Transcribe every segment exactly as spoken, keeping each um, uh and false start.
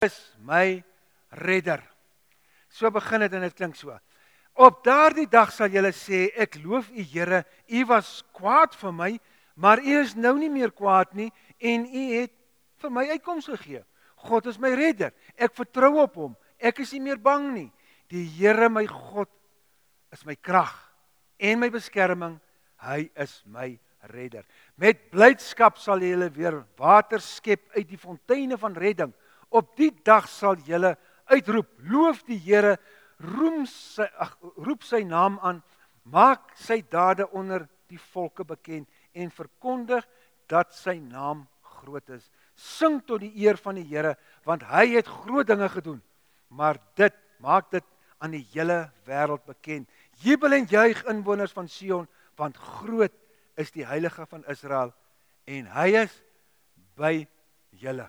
is my redder. So begin het en dit klink so. Op daardie dag sal julle sê, ek loof u Here, u was kwaad vir my, maar u is nou nie meer kwaad nie en u het vir my uitkoms gegee. God is my redder. Ek vertrou op hom. Ek is nie meer bang nie. Die Here my God is my krag en my beskerming. Hy is my redder. Met blydskap sal julle weer water skep uit die fonteine van redding. Op die dag sal julle uitroep, loof die Here, roem sy, ag, roep sy naam aan, maak sy dade onder die volke bekend en verkondig dat sy naam groot is. Sing tot die eer van die Here, want hy het groot dinge gedoen. Maar dit maak dit aan die hele wêreld bekend. Jubel en juig inwoners van Sion, want groot is die heilige van Israel en hy is by julle.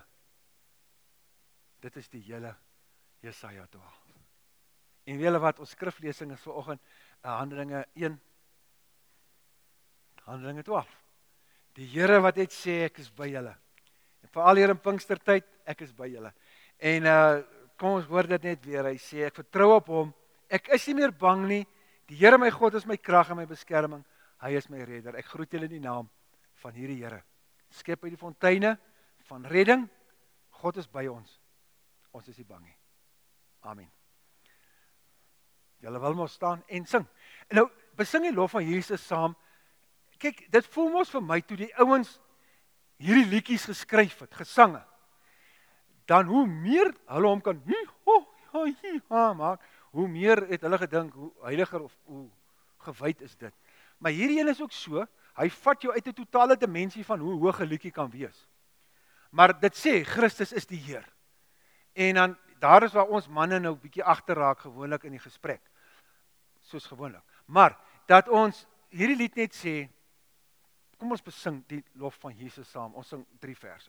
Dit is die hele Jesaja twaalf. En weet julle wat, ons skriflesing is vanoggend Handelinge een, Handelinge twaalf. Die Here wat het sê, ek is by julle. En veral hier in Pinkstertyd, ek is by julle. En uh, kom ons hoor dit net weer, hy sê, ek vertrou op hom, ek is nie meer bang nie, die Here my God is my krag en my beskerming, hy is my redder. Ek groet julle in die naam van hierdie Here. Skep uit die fonteine van redding, God is by ons, ons is nie bang nie. Amen. Julle wil maar staan en sing. En nou, besing die lof van Jesus saam. Kyk, dit voel mos vir my toe die ouens hierdie liedjies geskryf het, gesange. Dan hoe meer hulle hom kan hi ho hi hi ha maak, hoe meer het hulle gedink hoe heiliger of hoe gewyd is dit. Maar hierdie een is ook so, hy vat jou uit 'n totale dimensie van hoe hoog 'n liedjie kan wees. Maar dit sê Christus is die Heer. En dan daar is waar ons manne nou 'n bietjie agterraak gewoonlik in die gesprek. Soos gewoonlik. Maar dat ons hierdie lied net sê, kom ons besing die lof van Jesus saam. Ons sing drie verse.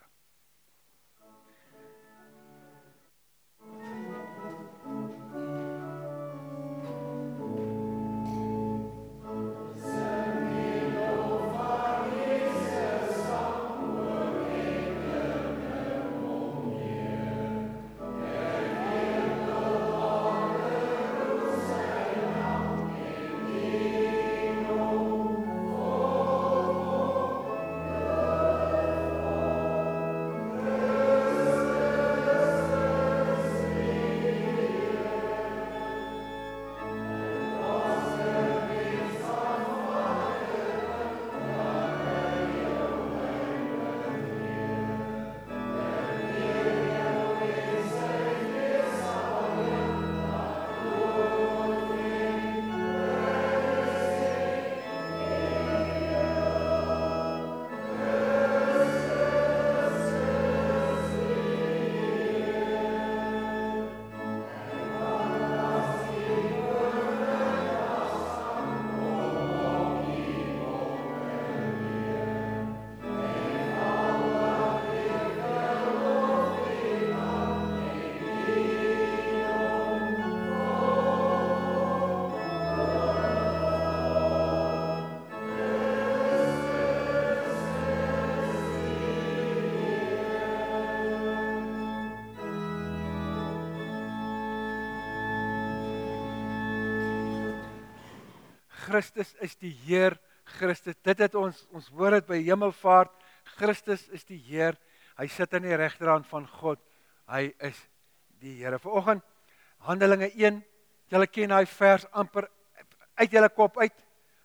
Christus is die Heer, Christus, dit het ons, ons hoor het by hemelvaart, Christus is die Heer, hy sit aan die regterhand van God, hy is die Here. Vanoggend, Handelinge een, julle ken daai vers amper uit julle kop uit,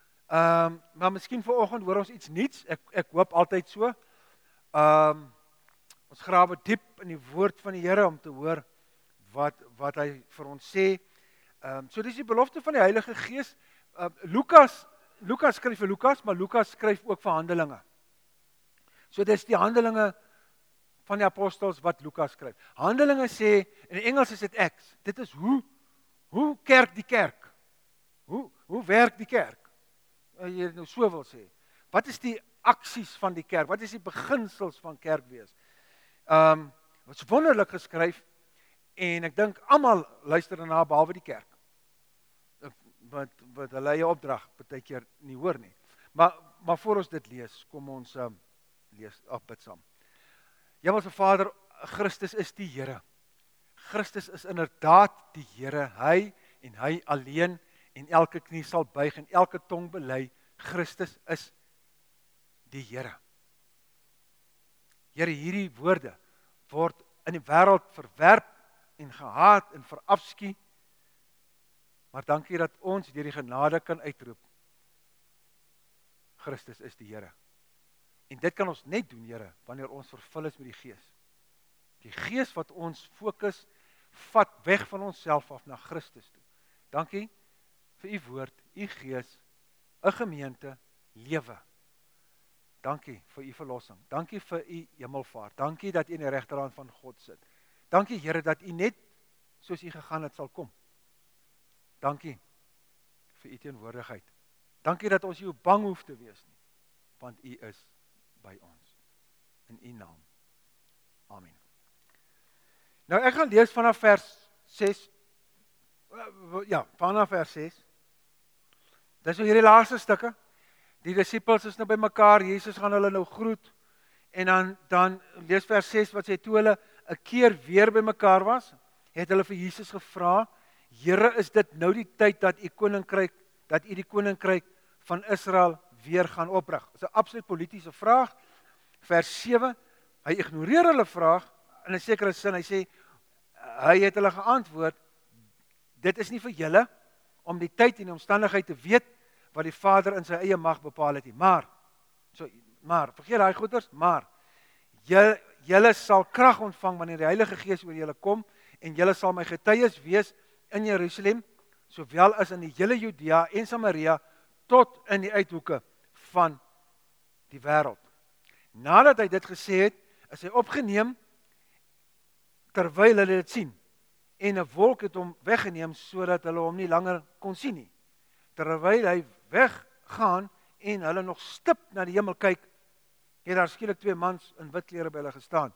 um, maar miskien vanoggend hoor ons iets nuuts, ek, ek hoop altyd so, um, ons grawe diep in die woord van die Here om te hoor wat, wat hy vir ons sê, um, so dis die belofte van die Heilige Gees. Uh, Lukas, Lukas skryf vir Lukas, maar Lukas skryf ook vir Handelinge. So dis die Handelinge van die apostels wat Lukas skryf. Handelinge sê, in Engels is dit Acts, dit is hoe, hoe kerk die kerk? Hoe, hoe werk die kerk? Uh, jy nou so wil sê. Wat is die aksies van die kerk? Wat is die beginsels van kerk wees? Um, wat is wonderlik geskryf, en ek dink almal luister daarna behalwe die kerk. Wat, wat hulle eie opdrag baie keer nie hoor nie. Maar, maar voor ons dit lees, kom ons um, lees, af bid saam. Hemelse Vader, Christus is die Here. Christus is inderdaad die Here, hy en hy alleen, en elke knie sal buig en elke tong bely, Christus is die Here. Here, hierdie woorde word in die wêreld verwerp en gehaat en verafskie, maar dankie dat ons deur die genade kan uitroep, Christus is die Here. En dit kan ons net doen, Here, wanneer ons vervul is met die Gees. Die Gees wat ons fokus, vat weg van onsself af na Christus toe. Dankie vir u woord, u Gees, 'n gemeente, lewe. Dankie vir u verlossing. Dankie vir u hemelvaart. Dankie dat u in die regterhand van God sit. Dankie, Here, dat u net soos u gegaan het sal kom. Dankie vir u teenwoordigheid. Dankie dat ons nie bang hoef te wees nie, want u is by ons. In u naam. Amen. Nou ek gaan lees vanaf vers ses. Ja, vanaf vers ses. Dis nou hierdie laaste stukke. Die disippels is nou by mekaar, Jesus gaan hulle nou groet, en dan, dan lees vers ses wat sê, toe hulle 'n keer weer by mekaar was, het hulle vir Jesus gevra, Here, is dit nou die tyd dat u koninkryk, dat u die koninkryk van Israel weer gaan oprig? Dit is 'n absoluut politiese vraag. Vers sewe, hy ignoreer hulle vraag, in 'n sekere sin, hy sê, hy het hulle geantwoord, dit is nie vir julle, om die tyd en die omstandigheid te weet, wat die Vader in sy eie mag bepaal het nie. Maar, so, maar, vergeet daai goeders, maar, julle, julle sal krag ontvang wanneer die Heilige Gees oor julle kom, en julle sal my getuies wees in Jerusalem, sowel as in die hele Judea en Samaria, tot in die uithoeke van die wêreld. Nadat hy dit gesê het, is hy opgeneem, terwyl hulle dit sien, en 'n wolk het hom weggeneem, sodat hulle hom nie langer kon sien nie. Terwyl hy weggaan, en hulle nog stip na die hemel kyk, het daar skielik twee mans in wit klere by hulle gestaan.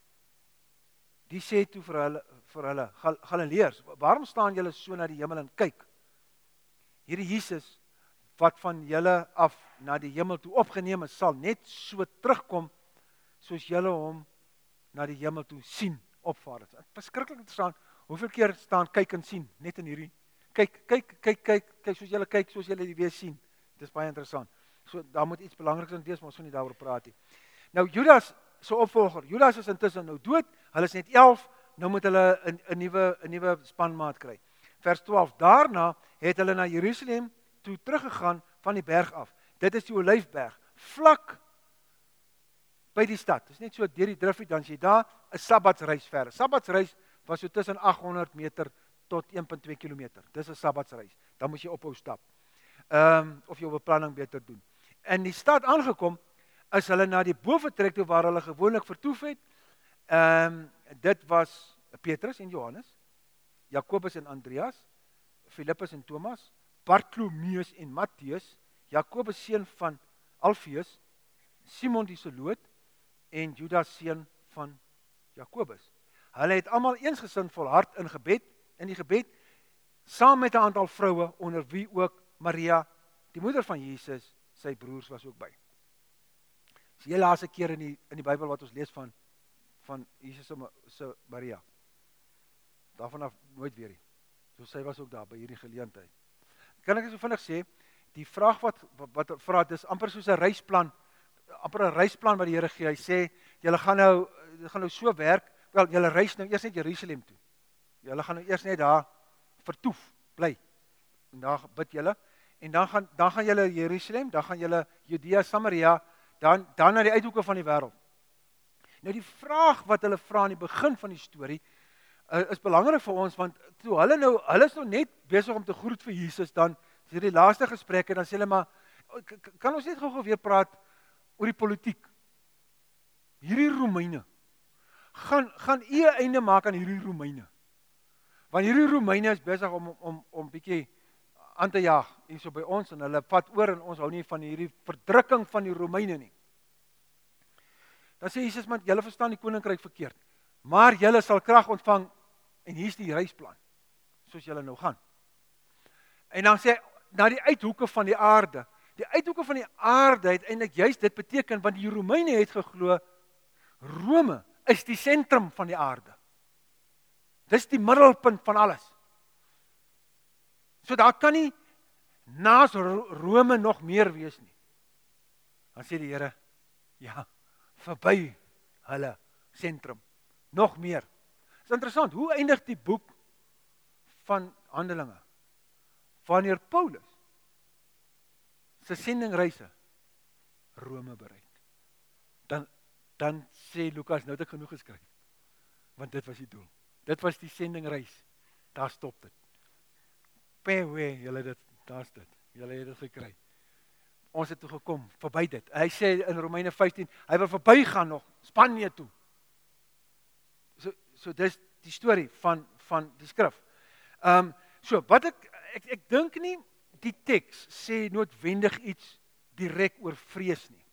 Die sê toe vir hulle, vir hulle, Galileërs, waarom staan julle so na die hemel en kyk? Hierdie Jesus, wat van julle af na die hemel toe opgeneem is, sal net so terugkom, soos julle hom na die hemel toe sien opvaar. Dit is verskriklik interessant, hoeveel keer staan kyk en sien, net in hierdie, kyk, kyk, kyk, kyk, kyk, soos julle kyk, soos julle die weer sien. Dit is baie interessant. So, daar moet iets belangriks in wees, maar ons gaan nie daaroor praat nie. Nou, Judas, so opvolger, Judas is intussen nou dood, hulle is net elf, nou moet hulle 'n 'n nuwe 'n nuwe spanmaat kry. Vers twaalf, daarna het hulle na Jerusalem toe teruggegaan van die berg af. Dit is die Olyfberg, vlak by die stad. Dit is net so deur die driffiet, dan jy daar 'n sabbatsreis ver. Sabbatsreis was so tussen agt honderd meter tot een komma twee kilometer. Dis 'n sabbatsreis. Dan moet jy ophou stap. Ehm um, of jou beplanning beter doen. In die stad aangekom, is hulle na die bovertrek toe waar hulle gewoonlik vertoef het. Ehm um, dit was Petrus en Johannes, Jakobus en Andreas, Filippus en Thomas, Bartolomeus en Matteus, Jakobus seun van Alfeus, Simon die Zeloot en Judas seun van Jakobus. Hulle het almal eensgesind volhard in gebed, in die gebed, saam met 'n aantal vroue, onder wie ook Maria, die moeder van Jesus, sy broers was ook by. Dis die laaste keer in die in die Bybel wat ons lees van van Jesus se se Maria. Daarvan af nooit weer nie. So sy was ook daar by hierdie geleentheid. Kan ek so vinnig sê, die vraag wat wat, wat vra, dis amper soos 'n reisplan, amper 'n reisplan wat die Here gee. Hy sê, julle gaan nou julle gaan nou so werk, wel julle reis nou eers net Jerusalem toe. Julle gaan nou eers net daar vertoef, bly. En daar bid julle en dan gaan dan gaan julle Jerusalem, dan gaan julle Judea, Samaria, dan dan na die uithoeke van die wêreld. Nou die vraag wat hulle vra aan die begin van die storie uh, is belangrik vir ons, want toe hulle nou hulle is nou net besig om te groet vir Jesus, dan is hierdie laaste gesprekke, dan sê hulle maar, kan ons net gou-gou weer praat oor die politiek? Hierdie Romeine, gaan gaan u 'n einde maak aan hierdie Romeine. Want hierdie Romeine is besig om om om bietjie aan te jaag hier so by ons, en hulle vat oor, en ons hou nie van hierdie verdrukking van die Romeine nie. Dan sê Jesus, man, julle verstaan die koninkryk verkeerd, maar julle sal krag ontvang, en hier's die reisplan, soos julle nou gaan. En dan sê, na die uithoeke van die aarde, die uithoeke van die aarde het eintlik juist dit beteken, want die Romeine het geglo, Rome is die sentrum van die aarde. Dis die middelpunt van alles. So daar kan nie naas Rome nog meer wees nie. Dan sê die Here, ja, verby hulle sentrum, nog meer. Dit is interessant, hoe eindig die boek van Handelinge? Wanneer Paulus sy sendingreise Rome bereik. Dan, dan sê Lukas, nou het ek genoeg geskryf. Want dit was die doel. Dit was die sendingreis. Daar stop dit. Pewe, julle dit, daar's dit. Julle het dit gekry. Ons het toe gekom, verby dit. Hy sê in Romeine vyftien, hy wil verby gaan nog, Spanje toe. So, so dis die storie van, van die skrif. Um, so, wat ek, ek, ek dink nie, die teks sê noodwendig iets direk oor vrees nie.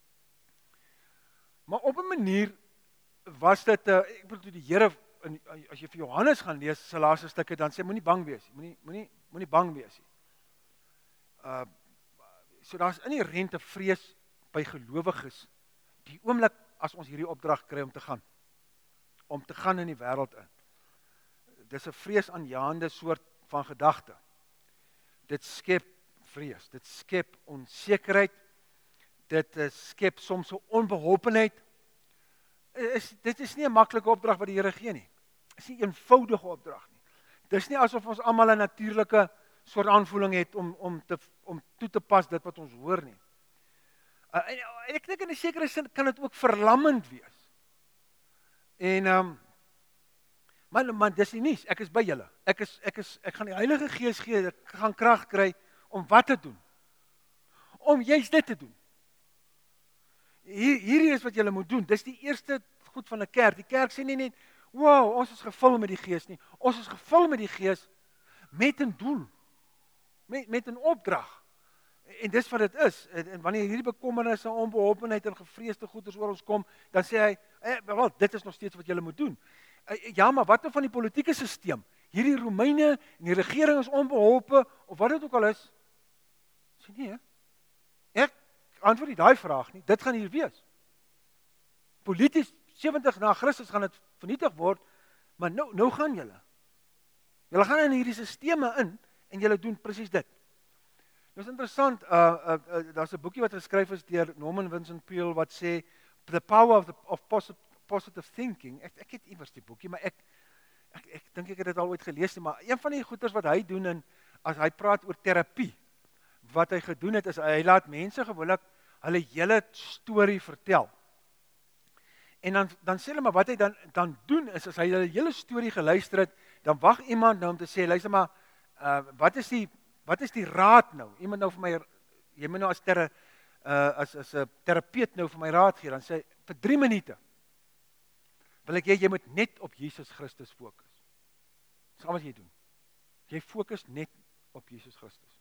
Maar op 'n manier was dit, uh, ek bedoel die Here, as jy vir Johannes gaan lees, sy laaste stukke, dan sê moenie bang wees nie, moenie moenie moenie bang wees nie. Uh so daar's inherente vrees by gelowiges die oomblik as ons hierdie opdrag kry om te gaan. Om te gaan in die wêreld in. Dis 'n vreesaanjaende soort van gedagte. Dit skep vrees, dit skep onsekerheid, dit uh, skep soms 'n onbeholpenheid. Is, dit is nie 'n maklike opdrag wat die Here gee nie. Dit is nie 'n eenvoudige opdrag nie. Dis nie asof ons almal 'n natuurlike soort aanvoeling het om om te om toe te pas dit wat ons hoor nie. Uh, en, en ek dink in 'n sekere sin kan dit ook verlammend wees. En ehm um, man man dis nie nuus. Ek is by julle. Ek is ek is ek gaan die Heilige Gees gee, ek gaan krag kry om wat te doen. Om juist dit te doen. Hier hierdie is wat julle moet doen. Dis die eerste goed van 'n kerk. Die kerk sê nie net, "Wow, ons is gevul met die Gees nie." Ons is gevul met die Gees met 'n doel. Met met 'n opdrag. En dis wat dit is. En, en wanneer hierdie bekommernisse, onbeholpenheid en gevreesde goeders oor ons kom, dan sê hy, eh, wel, dit is nog steeds wat julle moet doen. Eh, ja, maar wat nou van die politieke stelsel? Hierdie Romeine en die regering is onbeholpe of wat dit ook al is. Sê nee. Ek antwoord nie daai vraag nie. Dit gaan hier wees. Polities sewentig na Christus gaan dit vernietig word, maar nou nou gaan julle. Julle gaan in hierdie sisteme in en julle doen presies dit. Dit is interessant, uh, uh, uh, daar's 'n boekie wat geskryf is deur Norman Vincent Peale wat sê The Power of, the, of Positive, positive Thinking. Ek, ek het iewers die boekie, maar ek ek, ek dink ek het dit al ooit gelees nie, maar een van die goeters wat hy doen en as hy praat oor terapie, wat hy gedoen het is hy laat mense gewoonlik hulle hele storie vertel. En dan dan sê hulle maar wat hy dan dan doen is as hy hulle hele storie geluister het, dan wag iemand nou om te sê luister maar uh, wat is die wat is die raad nou? Iemand nou vir my jy moet nou as ter uh, as as 'n terapeut nou vir my raad gee, dan sê vir drie minute wil ek hê jy moet net op Jesus Christus fokus. Dis al wat jy doen. Jy fokus net op Jesus Christus.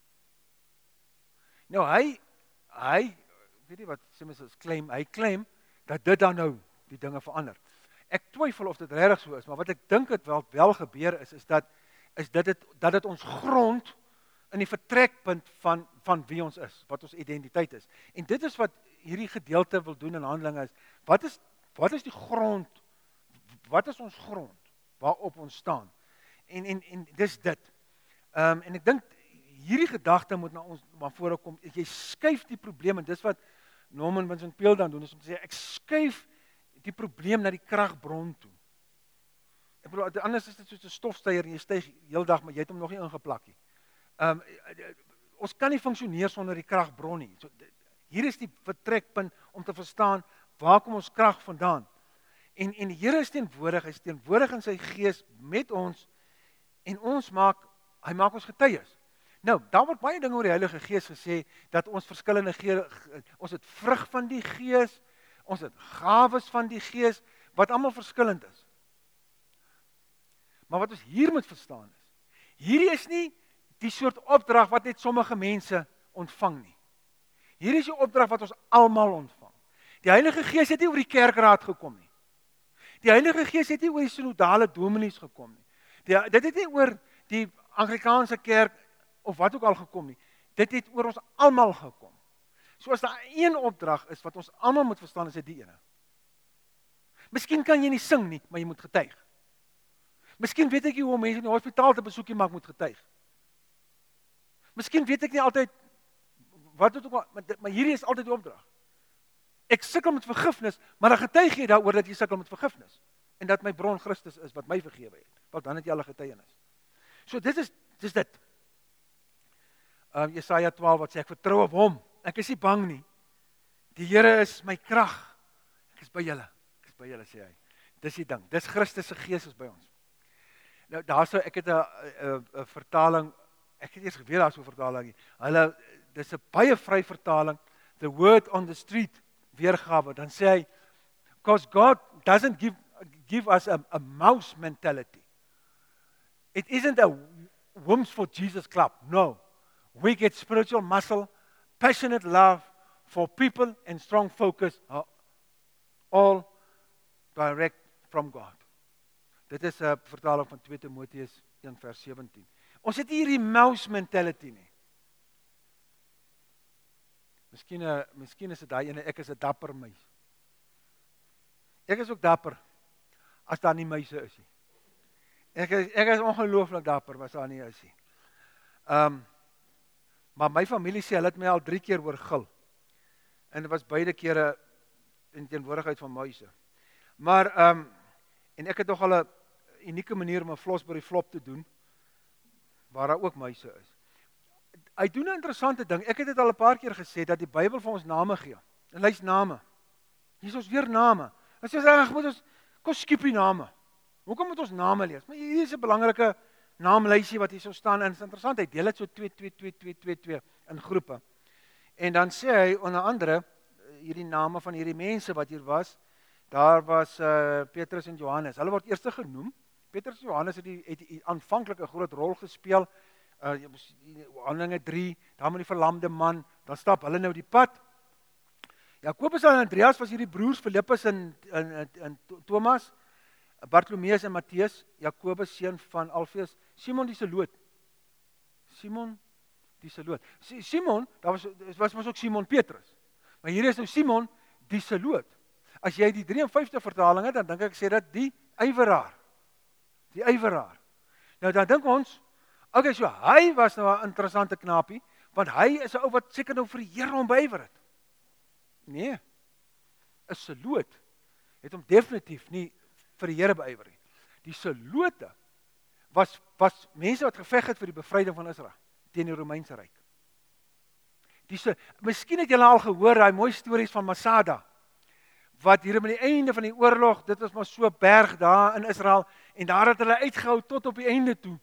Nou hy hy weet nie wat sê mens as claim, hy claim dat dit dan nou die dinge verander. Ek twyfel of dit regtig so is, maar wat ek dink het wel wel gebeur is is dat is dit dit dat dit ons grond in die vertrekpunt van van wie ons is, wat ons identiteit is. En dit is wat hierdie gedeelte wil doen in Handelinge is. Wat is wat is die grond? Wat is ons grond waarop ons staan? En en en dis dit. Ehm um, en ek dink hierdie gedagte moet na ons na vore kom. Jy skuif die probleem en dis wat Norman Vincent Peale dan doen is om te sê ek skuif die probleem na die kragbron toe. Ek bedoel anders is dit soos 'n stofsteier en jy styg heeldag maar jy het hom nog nie ingeplak nie. Ehm um, ons kan nie funksioneer sonder die kragbron nie. So hier is die vertrekpunt om te verstaan waar kom ons krag vandaan. En en die Here is teenwoordig, hy is teenwoordig in sy gees met ons en ons maak hy maak ons getuies. Nou, daar word baie dinge oor die Heilige Gees gesê dat ons verskillende ge, ons het vrug van die Gees, ons het gawes van die Gees wat almal verskillend is. Maar wat ons hier moet verstaan is, hierdie is nie die soort opdrag wat net sommige mense ontvang nie. Hierdie is die opdrag wat ons almal ontvang. Die Heilige Gees het nie oor die kerkraad gekom nie. Die Heilige Gees het nie oor die synodale dominees gekom nie. Die, dit het nie oor die Anglikaanse kerk of wat ook al gekom nie. Dit het oor ons almal gekom. So as daar een opdrag is wat ons almal moet verstaan, is dit die ene. Miskien kan jy nie sing nie, maar jy moet getuig. Miskien weet ek nie hoe om mense in die hospitaal te besoek nie, maar ek moet getuig. Miskien weet ek nie altyd wat het ook al, maar, maar hierdie is altyd die opdrag. Ek sukkel met vergifnis, maar dan getuig jy daaroor dat jy sukkel met vergifnis en dat my bron Christus is wat my vergewe het. Want dan het jy al 'n getuienis. So dit is dis dit. Um, Jesaja twaalf wat sê ek vertrou op hom. Ek is nie bang nie. Die Here is my krag. Ek is by julle. Ek is by julle sê hy. Dis die ding. Dis Christus se gees is by ons. Nou daarso ek het 'n 'n 'n vertaling. Ek het eers geweet daar so 'n vertaling nie. Hulle dis 'n baie vry vertaling. The word on the street weergawe. Dan sê hy because God doesn't give give us a, a mouse mentality. It isn't a Worms for Jesus club. No. We get spiritual muscle, passionate love for people and strong focus are all direct from God. Dit is 'n vertaling van twee Timoteus een vers sewentien. Ons het nie hierdie mouse mentality nie. Miskien 'n miskien is dit daai ene ek is 'n dapper muis. Ek is ook dapper as daar nie muise is nie. Ek is ek is ongelooflik dapper as daar nie is nie. Ehm um, maar my familie sê hulle het my al drie keer oorgil. En dit was beide kere in teenwoordigheid van muise. Maar ehm um, en ek het nog al 'n unieke manier om 'n flos by die flop te doen waar daar ook muise is. Hy doen 'n interessante ding. Ek het dit al 'n paar keer gesê dat die Bybel vir ons name gee. En lys name. Hier is ons weer name. As jy sê, "Ag, moet ons kom skiep die name." Hoekom moet ons name lees? Maar hier is 'n belangrike naamlysie wat hier sou staan en dit is interessant. Hy deel dit so twee twee twee twee twee twee in groepe. En dan sê hy onder andere hierdie name van hierdie mense wat hier was. Daar was uh, Petrus en Johannes. Hulle word eers genoem. Petrus en Johannes het die het die aanvanklik 'n groot rol gespeel. Uh Handelinge drie, daar met die verlamde man, dan stap hulle nou die pad. Jakobus en Andreas was hierdie broers, Filippus en en en Thomas, Bartolomeus en Matteus, Jakobus seun van Alfeus, Simon die Zeloot. Simon die Zeloot. Simon, daar was was was ook Simon Petrus. Maar hier is nou Simon die Zeloot. As jy die vyf drie ste vertaling het, dan dink ek sê dat die ywerraar. Die ywerraar. Nou dan dink ons, okay, so hy was nou 'n interessante knapie, want hy is 'n ou wat seker nou vir die Here hom beywer het. Nee. 'n Zeloot het hom definitief nie vir die Here beywer nie. Die Zelote was was mense wat geveg het vir die bevryding van Israel teen die Romeinse ryk. Dis miskien het julle al gehoor daai mooi stories van Masada. Wat hier by die einde van die oorlog, dit was maar so berg daar in Israel en daar het hulle uitgehou tot op die einde toe.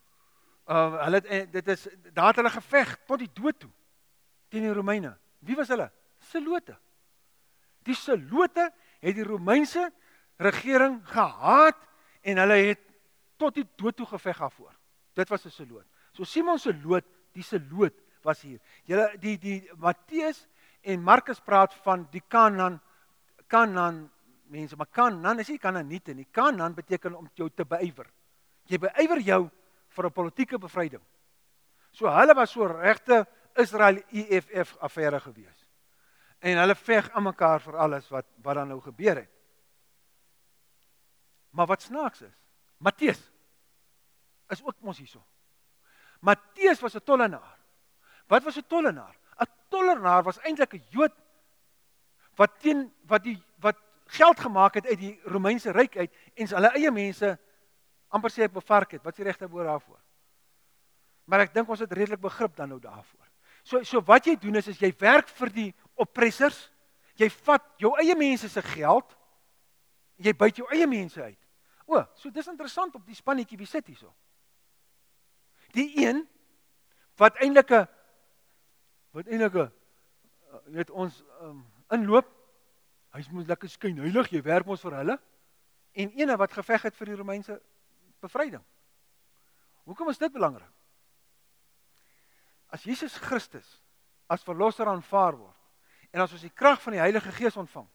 Uh hulle het, dit is daar het hulle geveg tot die dood toe teen die Romeine. Wie was hulle? Zelote. Die Zelote het die Romeinse regering gehaat en hulle het tot die dood toe geveg daarvoor. Dit was 'n Zeloot. So Simon se Zeloot, die Zeloot was hier. Julle die die Matteus en Markus praat van die Kanaan Kanaan mense, maar Kanaan is nie Kanaaniete nie. Kanaan beteken om jou te beywer. Jy beywer jou vir 'n politieke bevryding. So hulle was so regte Israel E F F affære gewees. En hulle veg aan mekaar vir alles wat wat dan nou gebeur het. Maar wat snaaks is, Matteus is ook mos hierso. Matteus was 'n tollenaar. Wat was 'n tollenaar? 'n Tollenaar was eintlik 'n Jood wat teen wat die wat geld gemaak het uit die Romeinse ryk uit en hulle eie mense amper sê bevark het. Wat is die regte woord daarvoor? Maar ek dink ons het redelik begrip dan nou daarvoor. So so wat jy doen is is jy werk vir die oppressors. Jy vat jou eie mense se geld. Jy byt jou eie mense uit. O, so dis interessant op die spannetjie wie sit hierso. Die een wat eintlik 'n wat eintlik 'n weet ons um, inloop. Hy moet lekker skyn heilig, jy werk ons vir hulle. En ene wat geveg het vir die Romeinse bevryding. Hoekom is dit belangrik? As Jesus Christus as verlosser aanvaar word en as ons die krag van die Heilige Gees ontvang,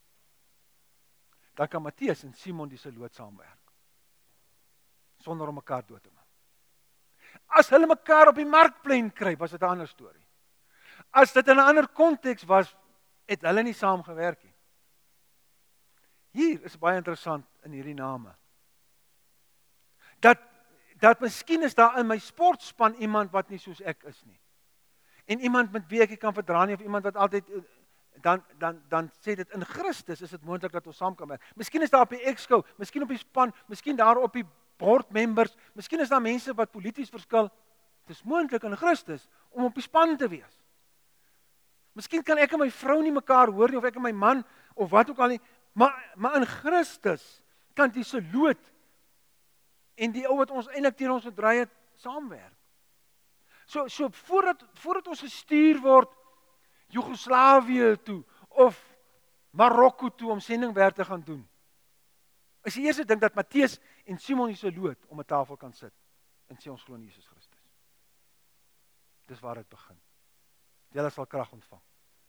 dan kan Matteus en Simon die Zeloot saamwerk sonder om mekaar dood te maak. As hulle mekaar op die markplein kry, was dit 'n ander storie. As dit in 'n ander konteks was, het hulle nie saam gewerk nie. Hier is baie interessant in hierdie name. dat dat miskien is daar in my sportspan iemand wat nie soos ek is nie. En iemand met wie ek nie kan verdra nie, of iemand wat altyd dan dan dan sê dit in Christus is dit moontlik dat ons saam kan werk. Miskien is daar op die exco, miskien op die span, miskien daar op die board members, miskien is daar mense wat polities verskil. Dit is moontlik in Christus om op die span te wees. Miskien kan ek en my vrou nie mekaar hoor nie, of ek en my man of wat ook al nie, maar maar in Christus kan die soloot en die ou wat ons eintlik teen ons gedraai het, saamwerk. So so voordat voordat ons gestuur word Joegoslawië toe of Marokko toe om sendingwerk te gaan doen, is die eerste ding dat Matteus en Simon die soloot om 'n tafel kan sit en sê ons glo in Jesus Christus. Dis waar dit begin. Julle sal krag ontvang.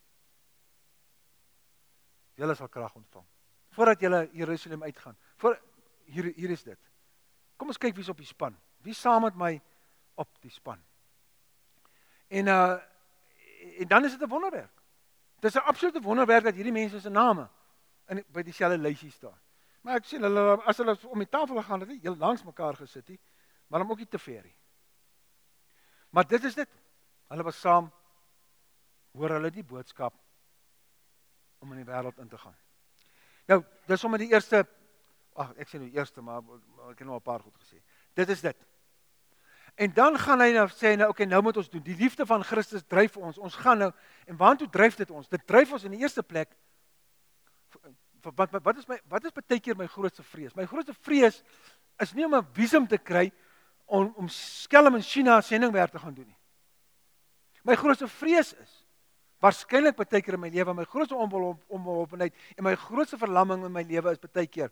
Julle sal krag ontvang. Voordat julle Jerusalem uitgaan. Voor hier hier is dit. Kom ons kyk wie's op die span. Wie saam met my op die span? En uh en dan is dit 'n wonderwerk. Dit is 'n absolute wonderwerk dat hierdie mense se name in by dieselfde lysie staan. Maar ek sien hulle as hulle om die tafel gaan, het hulle heel langs mekaar gesit nie, maar hom ook nie te ver nie. Maar dit is dit. Hulle was saam, hoor hulle die boodskap om in die wêreld in te gaan. Nou, dis sommer die eerste, ag ek sê nou eerste, maar, maar ek het nou 'n paar goed gesê. Dit is dit. En dan gaan hy nou sê, nou, okay, nou moet ons doen. Die liefde van Christus dryf ons. Ons gaan nou, en waartoe dryf dit ons? Dit dryf ons in die eerste plek, wat, wat is my, wat is baie keer my grootste vrees? My grootste vrees is nie om 'n visum te kry, om, om skelm in China sendingwerk te gaan doen nie. My grootste vrees is, waarskynlik baie keer in my lewe, my grootste onbeholpenheid en my grootste verlamming in my lewe is baie keer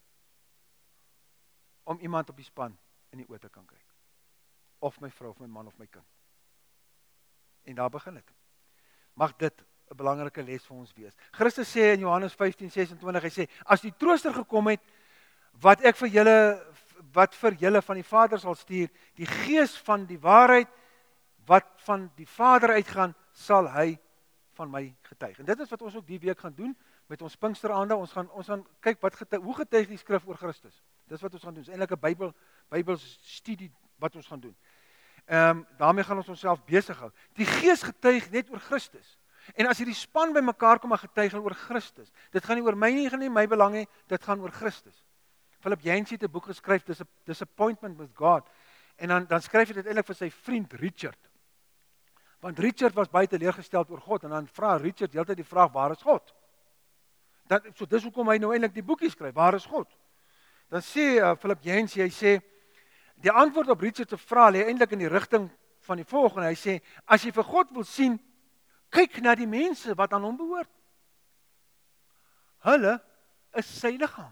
om iemand op die span in die oë te kan kyk. Of my vrou, of my man, of my kind. En daar begin dit. Mag dit 'n belangrike les vir ons wees. Christus sê in Johannes vyftien sesentwintig, hy sê, as die trooster gekom het, wat ek vir julle, wat vir julle van die Vader sal stuur, die Gees van die waarheid, wat van die Vader uitgaan, sal hy van my getuig. En dit is wat ons ook die week gaan doen, met ons Pinksteraande, ons gaan, ons gaan kyk, wat getuig, hoe getuig die skrif oor Christus. Dis wat ons gaan doen, dis eintlik 'n Bybel, Bybelstudie wat ons gaan doen. Ehm um, daarmee gaan ons onsself besig hou. Die Gees getuig net oor Christus. En as hierdie span by mekaar kom en getuig oor Christus, dit gaan nie oor my nie, gaan nie my belang nie, dit gaan oor Christus. Philip Yancey het 'n boek geskryf, dis 'n Disappointment with God. En dan dan skryf hy dit eintlik vir sy vriend Richard. Want Richard was baie teleurgesteld oor God en dan vra Richard heeltyd die vraag, waar is God? Dan so dis hoekom hy nou eintlik die boekie skryf, waar is God? Dan sê uh, Philip Yancey, hy sê die antwoord op Richard se vraag lê eintlik in die rigting van die volgende. Hy sê, as jy vir God wil sien, kyk na die mense wat aan hom behoort. Hulle is sy liggaam.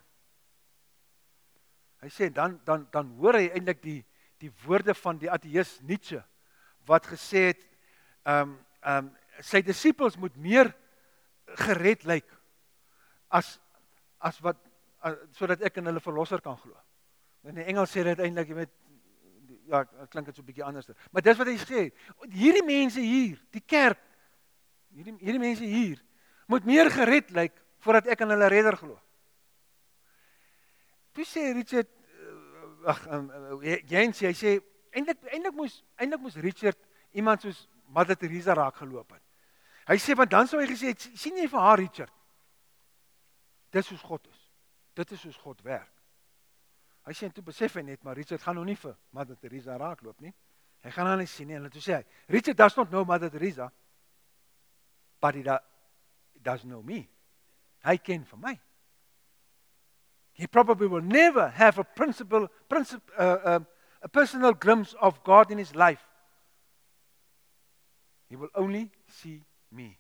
Hy sê, dan, dan, dan hoor hy eintlik die, die woorde van die ateïs Nietzsche, wat gesê het, um, um, sy disippels moet meer gered lyk, as, as wat, as, sodat ek in hulle verlosser kan glo. In die Engels sê dit eintlik, jy weet, ja, klink dit so 'n bietjie anders. Maar dis wat hy sê, hierdie mense hier, die kerk, hierdie, hierdie mense hier, moet meer gered lyk, voordat ek in hulle redder glo. Toe sê Richard, ag, Yancey, hy sê, eintlik, eintlik moes, eintlik moes Richard iemand soos Mother Teresa raak geloop het. Hy sê, want dan sou hy gesê het, sien jy vir haar, Richard, dis soos God is. Dit is soos God werk. Hy sê, en toe besef hy net, maar Richard gaan nou nie vir Mother Teresa raakloop nie. Hy gaan haar nie sien nie, en toe sê hy, Richard does not know Mother Teresa, but he does know me. Hy ken vir my. He probably will never have a principle, principle uh, uh, a personal glimpse of God in his life. He will only see me.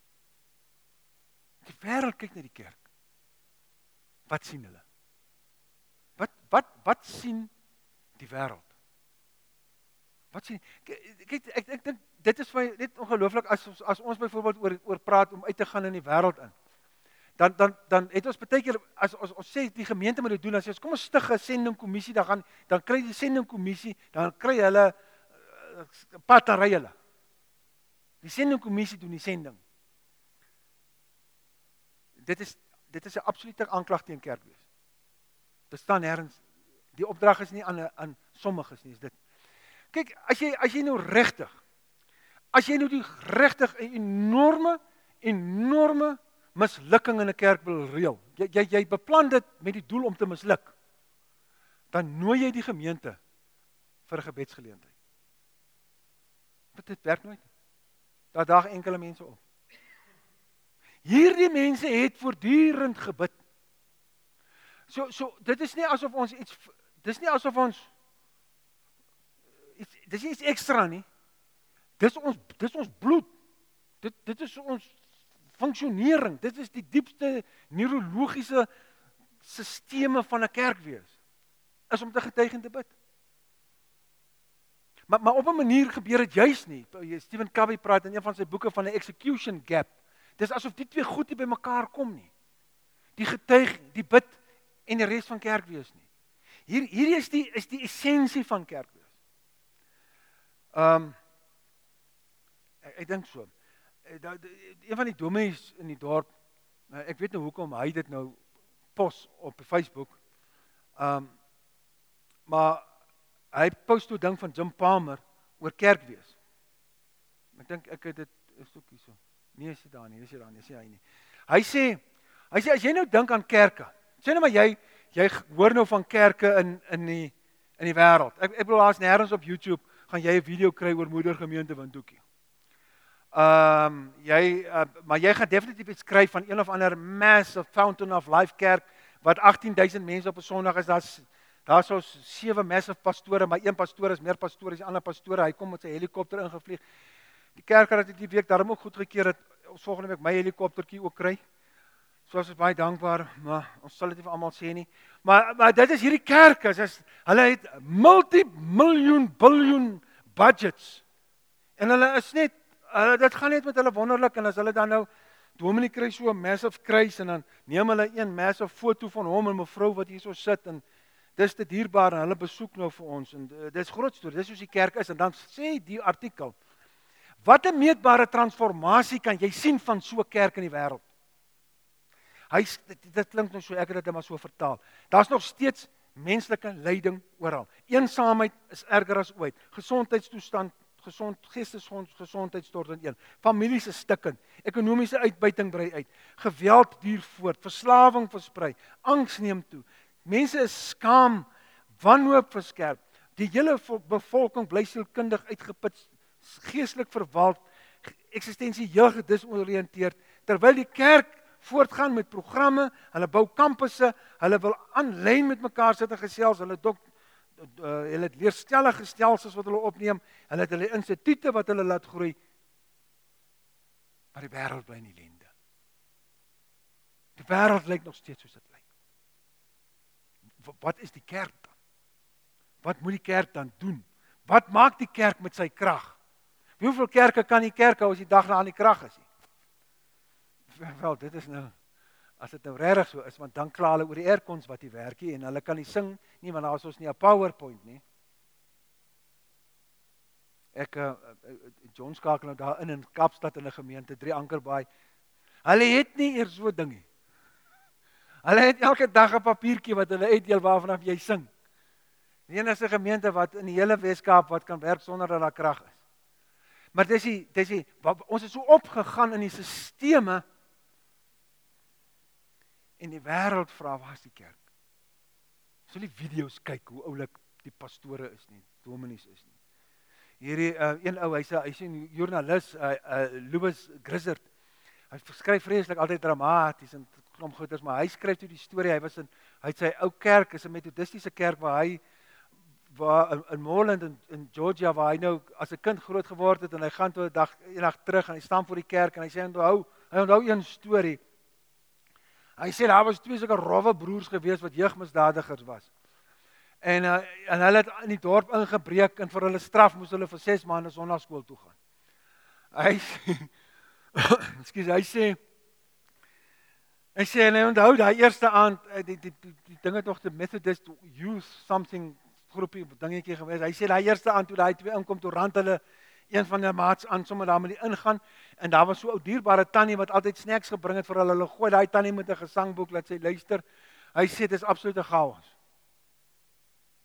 Die wêreld kyk na die kerk. Wat sien hulle? Wat wat wat sien die wêreld? Wat sien kyk ek ek dink dit is vir net ongelooflik as as ons byvoorbeeld oor oor praat om uit te gaan in die wêreld in. Dan dan dan het ons baie keer as ons ons sê die gemeente moet dit doen, as jy kom ons stig 'n sendingkommissie, dan gaan dan kry die sendingkommissie, dan kry hulle uh, pad dan ry hulle. Die sendingkommissie doen die sending. Dit is dit is 'n absolute aanklag teen kerkwees. Dit staan nêrens, Die opdrag is nie aan aan sommiges nie, is dit. Kyk, as jy as jy nou regtig as jy nou die regtig 'n enorme enorme mislukking in 'n kerk wil reël. Jy jy jy beplan dit met die doel om te misluk. Dan nooi jy die gemeente vir 'n gebedsgeleentheid. Dit dit werk nooit. Daar daag enkele mense op. Hierdie mense het voortdurend gebid. So so dit is nie asof ons iets dis nie asof ons iets dis nie iets ekstra nie. Dis ons dis ons bloed. Dit dit is ons funksionering. Dit is die diepste neurologiese sisteme van 'n kerk wees. Is om te getuig en te bid. Maar maar op 'n manier gebeur dit juis nie. Stephen Covey praat in een van sy boeke van 'n execution gap. Dis asof die twee goed nie by mekaar kom nie. Die getuig, die bid en die res van kerk wees nie. Hier hierdie is die is die essensie van kerk wees. Ehm um, ek, ek dink so. Een van die dominees in die dorp, ek weet nou hoekom hy dit nou pos op Facebook. Ehm um, maar hy post toe ding van Jim Palmer oor kerk wees. Ek dink ek het dit is ook hierso. Nee, is dit daar nie, is dit daar nie, is hy nie. Hy sê, hy sê as jy nou dink aan kerke. Sê nou maar jy jy hoor nou van kerke in in die in die wêreld. Ek ek bedoel daar's nêrens op YouTube gaan jy 'n video kry oor Moedergemeente Windhoekie. Ehm um, jy uh, maar jy gaan definitief iets skryf van een of ander massive Fountain of Life kerk wat agtien duisend mense op 'n Sondag is. Daar's daar's so sewe massive pastore, maar een pastoor is meer pastoor as die ander pastore. Hy kom met sy helikopter ingevlieg. Die kerk het dit die week daarom ook goed gekeer dat ons volgende week my helikoptertjie ook kry. So ons is baie dankbaar, maar ons sal dit nie vir almal sê nie. Maar maar dit is hierdie kerke, is hulle het multi-miljoen biljoen budgets. En hulle is net hulle dit gaan net met hulle wonderlik en as hulle dan nou dominee kry so 'n massive kruis en dan neem hulle een massive foto van hom en mevrou wat hier so sit en dis te dierbaar en hulle besoek nou vir ons en uh, dis groot storie. Dis soos die kerk is en dan sê die artikel wat 'n meetbare transformasie kan jy sien van so 'n kerk in die wêreld? Hy dit, dit klink nou so ek het dit net maar so vertaal. Daar's nog steeds menslike lyding oral. Eensaamheid is erger as ooit. Gesondheidstoestand, gesond geestesgesondheid stort ineen. Families is stikkend. Ekonomiese uitbuiting brei uit. Geweld duur voort. Verslawing versprei. Angs neem toe. Mense is skaam, wanhoop verskerp. Die hele bevolking bly sielkundig uitgeput, geestelik verwald, eksistensieel gedisoriënteerd, terwyl die kerk voortgaan met programme, hulle bou kampusse, hulle wil aanlyn met mekaar sit en gesels, hulle dok uh, hulle het leerstellige stelsels wat hulle opneem, hulle het hulle instituute wat hulle laat groei. Maar die wêreld bly in ellende. Die wêreld lyk nog steeds soos dit lyk. Wat is die kerk dan? Wat moet die kerk dan doen? Wat maak die kerk met sy krag? Hoeveel kerke kan die kerk hou as die dag na aan die krag is? Wel, dit is nou, as dit nou regtig so is, want dan kla hulle oor die aircons wat nie werk nie en hulle kan nie sing nie, want daar is ons nie 'n PowerPoint nie. Ek, uh, John skakel nou daar in in Kaapstad in 'n gemeente, drie Ankerbaai. Hulle het nie eers so 'n ding nie. Hulle het elke dag 'n papiertjie wat hulle uitdeel waarvan jy sing. Die enigste gemeente wat in die hele Weskaap wat kan werk sonder dat daar krag is. Maar dis die, dis die, ons is so opgegaan in die sisteme en die wêreld vra, waar is die kerk? Ons wil die video's kyk hoe oulik die pastore is nie, dominees is nie. Hierdie uh, een ou, hy's hy's 'n joernalis, uh, uh, Louis Grizzard. Hy skryf vreeslik altyd dramaties en klomp goeters, maar hy skryf toe die storie, hy was in hy het sy ou kerk, is 'n metodistiese kerk waar hy waar in, in Moreland in, in Georgia waar hy nou as 'n kind groot geword het en hy gaan toe 'n dag eendag terug en hy staan voor die kerk en hy sê onthou, hy onthou een storie. Hy sê daar was twee sulke rowwe broers gewees wat jeugmisdadigers was. En uh, en hulle het in die dorp ingebreek en vir hulle straf moes hulle vir ses maande sonnaarskool toe gaan. Hy Ekskuus, hy sê hy sê en hy onthou daai eerste aand die die die, die ding het nog die Methodist Youth something groepie dingetjie gewees. Hy sê daai eerste aand toe daai twee inkom toe rand hulle een van die maats aan sommer daar met die ingaan en daar was so 'n ou dierbare tannie wat altyd snacks gebring het vir hulle. Hulle gooi daai tannie met 'n gesangboek laat sy luister. Hy sê dit is absolute chaos.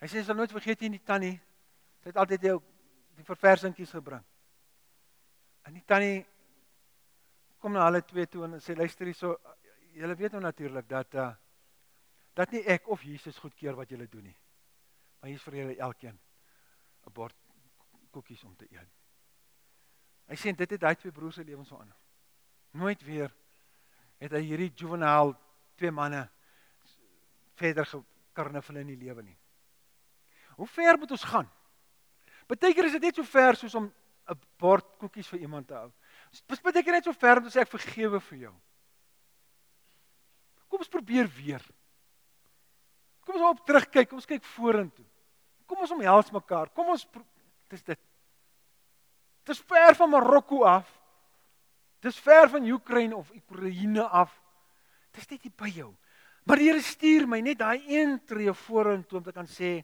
Hy sê, sal nooit vergeet nie die tannie, sy het altyd jou die verversingkies gebring. En die tannie kom na hulle twee toe en sê, luister hier so, julle weet nou natuurlik dat, uh, dat nie ek of Jesus goedkeur wat julle doen nie. Maar hier is vir julle elkeen 'n bord koekies om te eet. Hy sê, dit het hy twee broers se lewens verander. Nooit weer het hy hierdie juvenile twee manne verder gekarnifel in die lewe nie. Hoe ver moet ons gaan? Partykeer is dit net so ver soos om 'n bord koekies vir iemand te hou. Dis partykeer net so ver om te sê ek vergewe vir jou. Kom ons probeer weer. Kom ons op terugkyk, kom ons kyk vorentoe. Kom ons omhels mekaar. Kom ons dis dit. Dis ver van Marokko af. Dis ver van Oekraïne of Oekraïne af. Dis net hier by jou. Maar die Here stuur my net daai een tree vorentoe om te kan sê,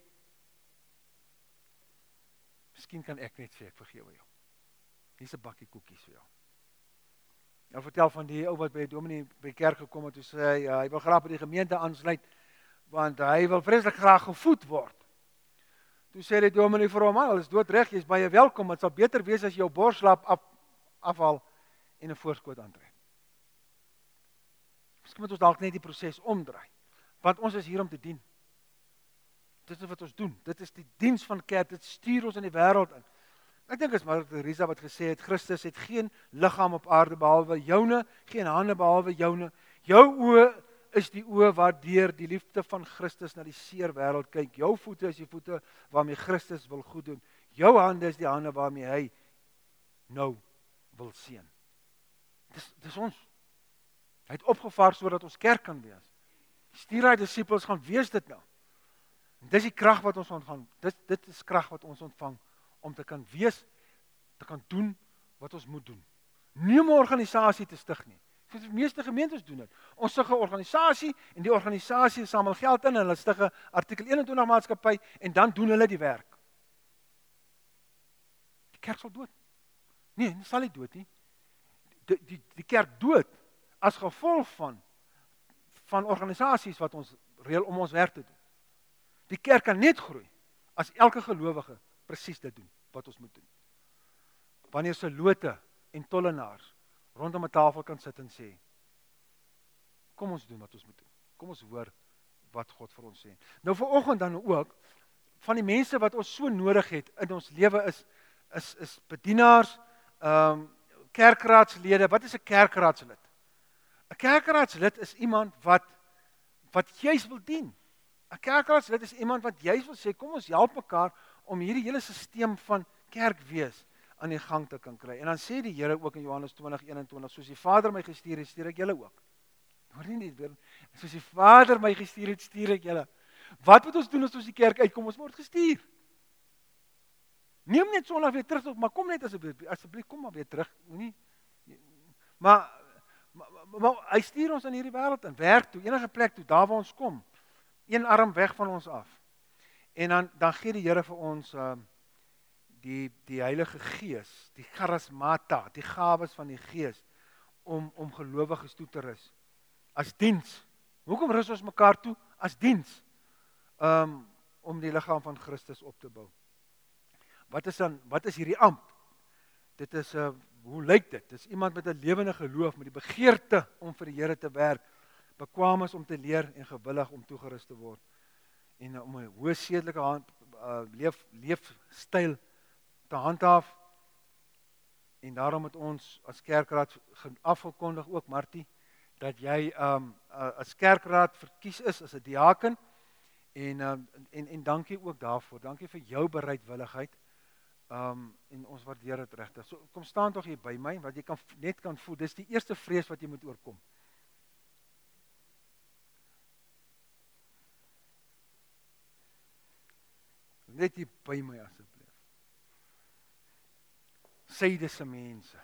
miskien kan ek net sê ek vergewe jou. Hier's 'n bakkie koekies vir jou. Nou vertel van die ou wat by die dominee by die kerk gekom het, toe sê hy, ja, hy wil graag by die gemeente aansluit, want hy wil vreeslik graag gevoed word. Toe sê die dominee vir hom, "Al is doodreg, jy's baie welkom, dit sal beter wees as jy jou borslap af, afhaal en 'n voorskoot aantrek." Miskien moet ons dalk net die proses omdraai, want ons is hier om te dien. Dit is wat ons doen. Dit is die diens van kerk, dit stuur ons in die wêreld in. Ek dink as Martha Teresa wat gesê het, Christus het geen liggaam op aarde behalwe joune, geen hande behalwe joune. Jou oë is die oë waardeur die liefde van Christus na die seer wêreld kyk. Jou voete is die voete waarmee Christus wil goed doen. Jou hande is die hande waarmee hy nou wil seën. Dis dis ons. Hy het opgevaar sodat ons kerk kan wees. Stuur hy disippels gaan wees dit nou. En dis die krag wat ons ontvang. Dit dit is krag wat ons ontvang om te kan wees, te kan doen wat ons moet doen. Nie om 'n organisasie te stig nie. Die meeste gemeentes doen dit. Ons stig 'n organisasie en die organisasie samel geld in en hulle stig 'n artikel eenentwintig maatskappy en dan doen hulle die werk. Die kerk sal dood. Nee, dit sal nie dood nie. Die die die kerk dood as gevolg van van organisasies wat ons reël om ons werk te doen. Die kerk kan net groei as elke gelowige presies dit doen wat ons moet doen. Wanneer selote en tollenaars rondom 'n tafel kan sit en sê, kom ons doen wat ons moet doen. Kom ons hoor wat God vir ons sê. Nou vanoggend dan ook, van die mense wat ons so nodig het in ons lewe is, is, is bedienaars, um, kerkraadslede. Wat is 'n kerkraadslid? 'n Kerkraadslid is iemand wat, wat juis wil dien. 'n Kerkraadslid is iemand wat juis wil sê, kom ons help mekaar om hierdie hele stelsel van kerkwees aan die gang te kan kry. En dan sê die Here ook in Johannes twintig eenentwintig, soos die Vader my gestuur het, stuur ek julle ook. Hoor nie net, soos die Vader my gestuur het, stuur ek julle. Wat moet ons doen as ons die kerk uitkom? Ons word gestuur. Neem net Sondag weer terug, maar kom net asseblief, asseblief kom maar weer terug. Nie, maar, maar, maar, maar hy stuur ons in hierdie wêreld in, werk toe, enige plek toe, daar waar ons kom. Een arm weg van ons af. En dan, dan gee die Here vir ons uh, die, die Heilige Gees, die charismata, die gawes van die Gees, om, om gelowiges toe te rus. As diens. Hoekom rus ons mekaar toe? As diens. Um, om die liggaam van Christus op te bou. Wat is dan, wat is hierdie amp? Dit is, uh, hoe lyk dit? Dit is iemand met 'n lewende geloof, met die begeerte om vir die Here te werk, bekwaam is om te leer en gewillig om toegerus te word. En uh, om 'n hoë sedelike hand, uh, leef, leefstyl te handhaaf. En daarom het ons as kerkraad afgekondig ook, Martie, dat jy um, uh, as kerkraad verkies is as 'n diaken. En, um, en, en dankie ook daarvoor. Dankie vir jou bereidwilligheid. Um, en ons waardeer dit regtig. So, kom staan tog hier by my, wat jy kan, net kan voel. Dis die eerste vrees wat jy moet oorkom. Net hier by my asseblief. Sydese mense.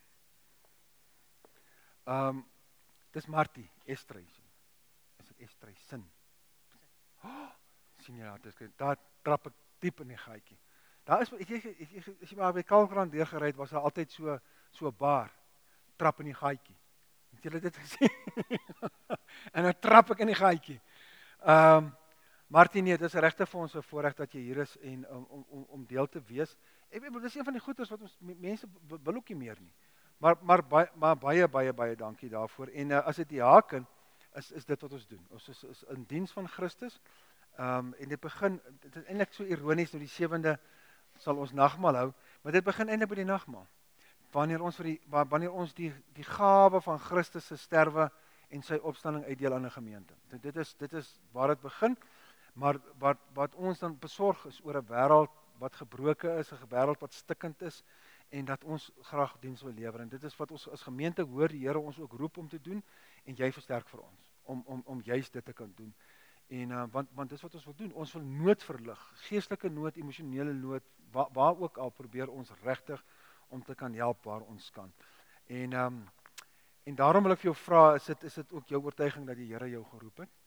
Um, dis Martie, Estreys. Is dit Estreys sin? Oh, sien jy daar, daar trap ek diep in die gaatjie. Daar is, as jy, as jy maar by Kalkraan deurgery het, was daar altyd so, so 'n bar, trap in die gaatjie. Het julle dit gesien? En dan trap ek in die gaatjie. Um, Martie, nee, dit is regtig vir ons 'n voorreg dat jy hier is en om om om om deel te wees. Ek weet, dis een van die goeders wat ons mense wil ook nie meer nie. Maar maar baie maar baie baie baie dankie daarvoor. En uh, as dit die haken is is dit wat ons doen. Ons is, is in diens van Christus. Ehm um, en dit begin dit is eintlik so ironies nou die sewende sal ons nagmaal hou, maar dit begin eintlik by die nagmaal. Wanneer ons vir die wanneer ons die die gawe van Christus se sterwe en sy opstanding uitdeel aan 'n gemeente. Dit, dit is dit is waar dit begin. Maar wat wat ons dan besorg is oor 'n wêreld wat gebroken is, 'n wêreld wat stikkend is en dat ons graag diens wil lewer. En dit is wat ons as gemeente hoor die Here ons ook roep om te doen en jy versterk vir ons om om om juist dit te kan doen. En uh, want want dis wat ons wil doen. Ons wil nood verlig, geestelike nood, emosionele nood, waar, waar ook al probeer ons regtig om te kan help waar ons kan. En ehm um, en daarom wil ek vir jou vra, is dit is dit ook jou oortuiging dat die Here jou geroep het?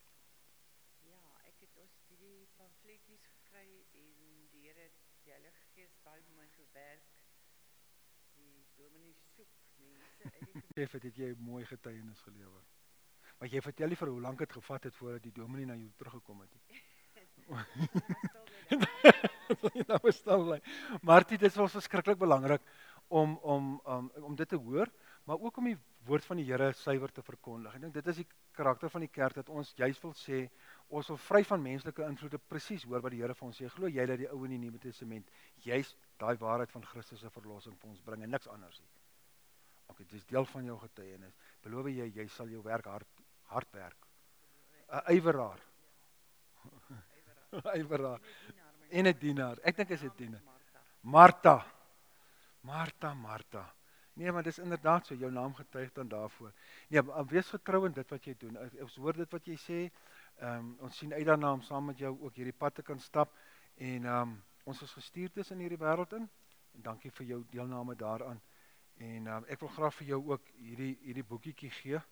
Chef, het jy 'n mooi getuienis gelewer. Maar jy vertel nie vir hoe lank dit gevat het voordat die dominee na jou teruggekom het nie. Nou is stil bly. Martie, dit is wel verskriklik belangrik om om om om dit te hoor, maar ook om die woord van die Here suiwer te verkondig. Ek dink dit is die karakter van die kerk dat ons juis wil sê ons wil vry van menslike invloede presies hoor wat die Here vir ons sê. Glo jy dat die Ou en die Nuwe Testament juis daai waarheid van Christus se verlossing vir ons bring en niks anders nie. Okay, dit is deel van jou getuienis. Beloof jy, jy sal jou werk hard, hard werk. 'n Ywerraar. Ywerraar. En 'n dienaar. Ek dink is 'n dienaar. Martha. Martha, Martha. Nee, maar dis inderdaad so, jou naam getuig dan daarvoor. Nee, wees getrou in dit wat jy doen. Ons hoor dit wat jy sê. Ehm um, ons sien uit daarna om saam met jou ook hierdie pad te kan stap en ehm um, ons is gestuurd in hierdie wêreld in. En dankie vir jou deelname daaraan. En um, ek wil graag vir jou ook hierdie hierdie boekietjie gee.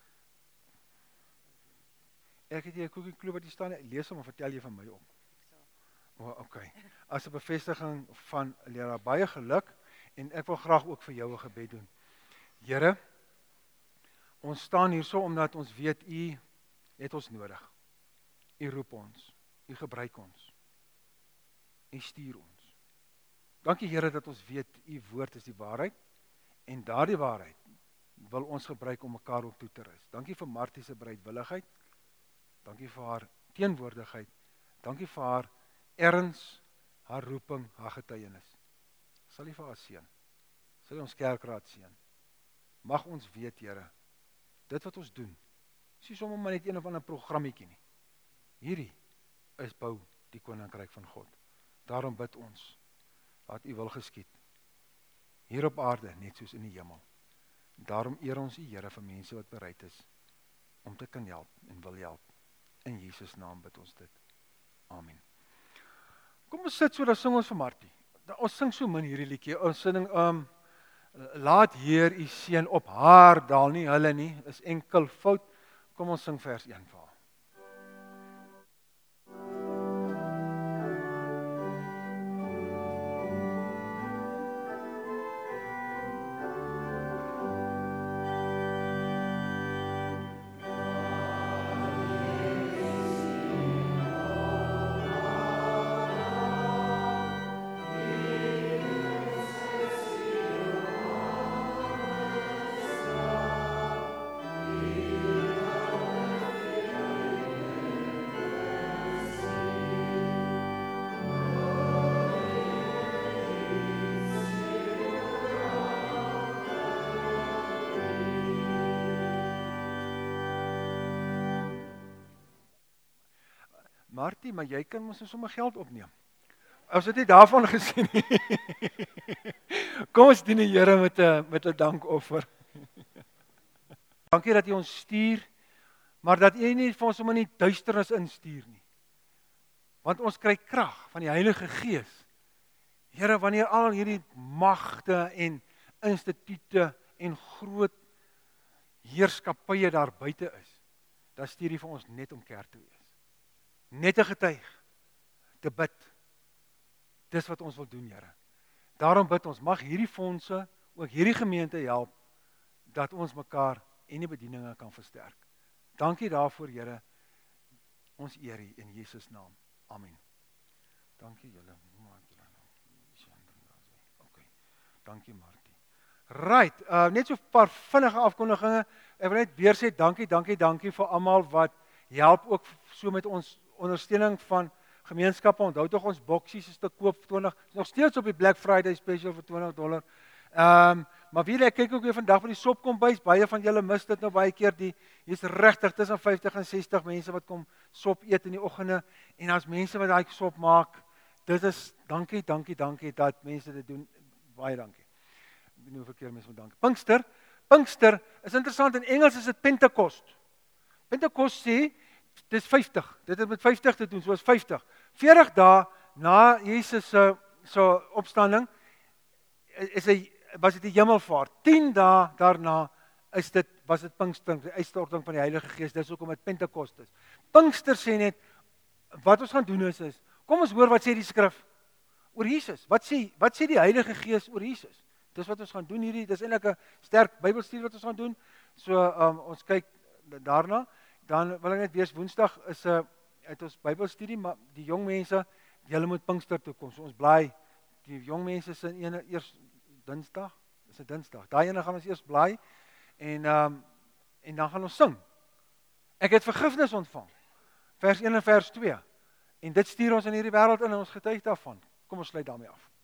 Ek het hier 'n koekie klou wat hier staan. Lees hom of vertel jy van my op? O, oh, okay. As 'n bevestiging van leraar baie geluk en ek wil graag ook vir jou 'n gebed doen. Here, ons staan hier so omdat ons weet U het ons nodig. U roep ons. U gebruik ons. U stuur ons. Dankie Here dat ons weet U woord is die waarheid. En daardie waarheid wil ons gebruik om mekaar ook toe te rus. Dankie vir Martie se bereidwilligheid. Dankie vir haar teenwoordigheid. Dankie vir haar erns, haar roeping, haar getuienis. Sal U vir haar seën. Sal U ons kerkraad seën. Mag ons weet, Here, dit wat ons doen, is nie sommer maar net een of ander programmetjie nie. Hierdie is bou die koninkryk van God. Daarom bid ons, laat U wil geskied. Hier op aarde, net soos in die hemel. Daarom eer ons die Here vir mense wat bereid is om te kan help en wil help. In Jesus naam bid ons dit. Amen. Kom ons sit so, dan sing ons vir Martie. Ons sing so min hierdie liedjie. Ons sing um laat Heer U seën op haar daal, nie hulle nie. Is enkel fout. Kom ons sing vers een vir haar. Martie, maar jy kan ons sommer geld opneem. Ons het nie daarvan gesien nie. Kom ons dien die Here met 'n met 'n dankoffer. Dankie dat U ons stuur, maar dat U nie vir ons sommer nie duisternis instuur nie. Want ons kry krag van die Heilige Gees. Here, wanneer al hierdie magte en instituute en groot heerskappye daar buite is, dan stuur U vir ons net om kerk te wees. Net te getuig, te bid. Dis wat ons wil doen, Here. Daarom bid ons, mag hierdie fondse, ook hierdie gemeente help, dat ons mekaar en die bedieninge kan versterk. Dankie daarvoor, Here. Ons eer U in Jesus naam. Amen. Dankie julle. Okay. Dankie Martie. Right, uh, net so 'n paar vinnige afkondigings. Ek wil net weer sê dankie, dankie, dankie vir almal wat help ook so met ons ondersteuning van gemeenskappe. Onthou tog ons boksies is te koop vir twintig. Is nog steeds op die Black Friday special vir twintig dollar. Ehm um, maar wie ek kyk ook weer vandag by die sopkombuis. Baie van julle mis dit nou baie keer. Die hier's regtig tussen vyftig en sestig mense wat kom sop eet in die oggende en as mense wat daai sop maak. Dit is dankie, dankie, dankie dat mense dit doen. Baie dankie. Ek weet nie hoeveel keer mense moet dankie. Pinkster, Pinkster is interessant, in Engels is dit Pentecost. Pentecost sê dis vyftig. Dit het met vyftig te doen, soos vyftig. veertig dae na Jesus se so opstanding is hy was dit die hemelvaart. tien dae daarna is dit was dit Pinkster, die uitstorting van die Heilige Gees. Dis hoekom dit Pentecost is. Pinkster sê net wat ons gaan doen is is kom ons hoor wat sê die skrif oor Jesus. Wat sê wat sê die Heilige Gees oor Jesus? Dis wat ons gaan doen hierdie. Dis eintlik 'n sterk Bybelstudie wat ons gaan doen. So um, ons kyk daarna. Dan wil ek net weer Woensdag is 'n uh, uit ons Bybelstudie, maar die jong mense, julle moet Pinkster toe kom. So ons bly die jong mense se ene eers Dinsdag, is dit Dinsdag. Daai ene gaan ons eers bly en ehm um, en dan gaan ons sing. Ek het vergifnis ontvang. Vers een en vers twee. En dit stuur ons in hierdie wêreld in en ons getuig daarvan. Kom ons sluit daarmee af.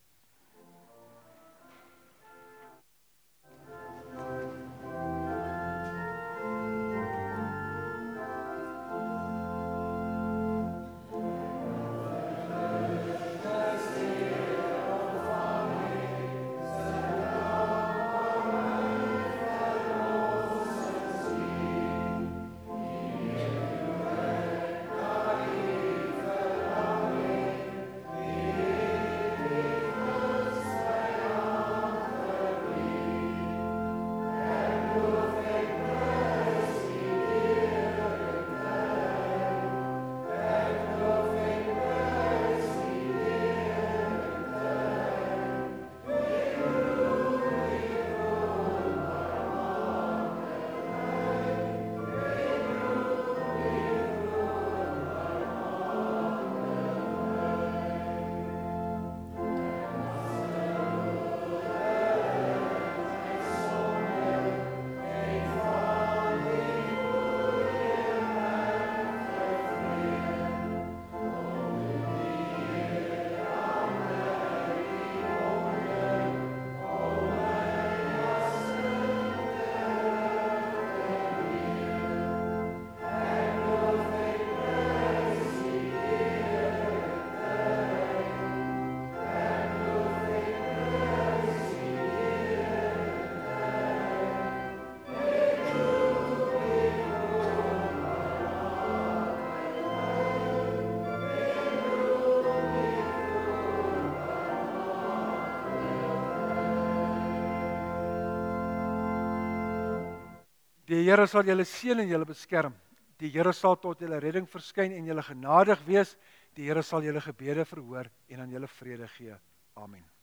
Die Here sal julle seën en julle beskerm. Die Here sal tot julle redding verskyn en julle genadig wees. Die Here sal julle gebede verhoor en aan julle vrede gee. Amen.